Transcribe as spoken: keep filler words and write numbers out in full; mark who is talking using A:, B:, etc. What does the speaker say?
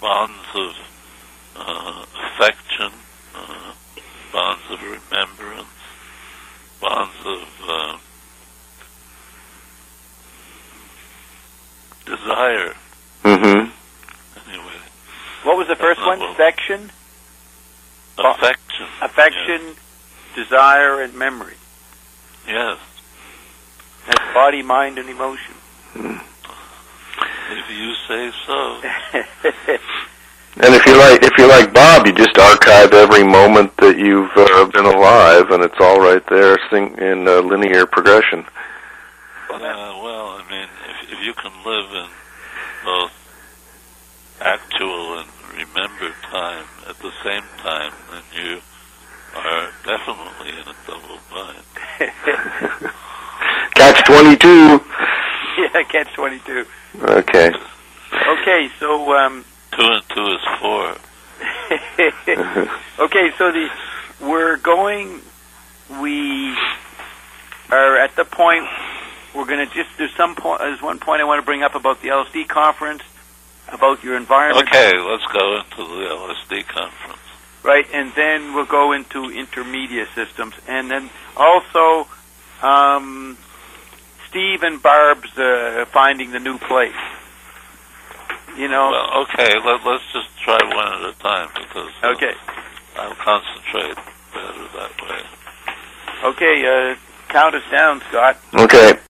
A: bonds of uh, affection, uh, bonds of remembrance, bonds of uh, desire.
B: Mm-hmm.
A: Anyway.
C: What was the first one?
A: Well,
C: Affection?
A: Affection.
C: Affection, yes. Desire, and memory.
A: Yes.
C: That's body, mind, and emotion.
B: Mm.
A: If you say so.
B: And if you like, if you like Bob, you just archive every moment that you've uh, been alive, and it's all right there, sing in uh, linear progression.
A: Uh, well, I mean, if, if you can live in both actual and remembered time at the same time, then you are definitely in a double bind.
B: Catch twenty-two.
C: Yeah, catch twenty-two.
B: Okay.
C: Okay, so um,
A: two and two is four.
C: Okay, so the we're going. We are at the point. We're going to just. There's some point. There's one point I want to bring up about the L S D conference, about your environment.
A: Okay, let's go into the L S D conference.
C: Right, and then we'll go into intermediate systems, and then also um, Steve and Barb's uh, finding the new place. You know.
A: Well, okay. Let, let's just try one at a time because uh,
C: okay.
A: I'll concentrate better that way.
C: Okay, uh, count us down, Scott.
B: Okay.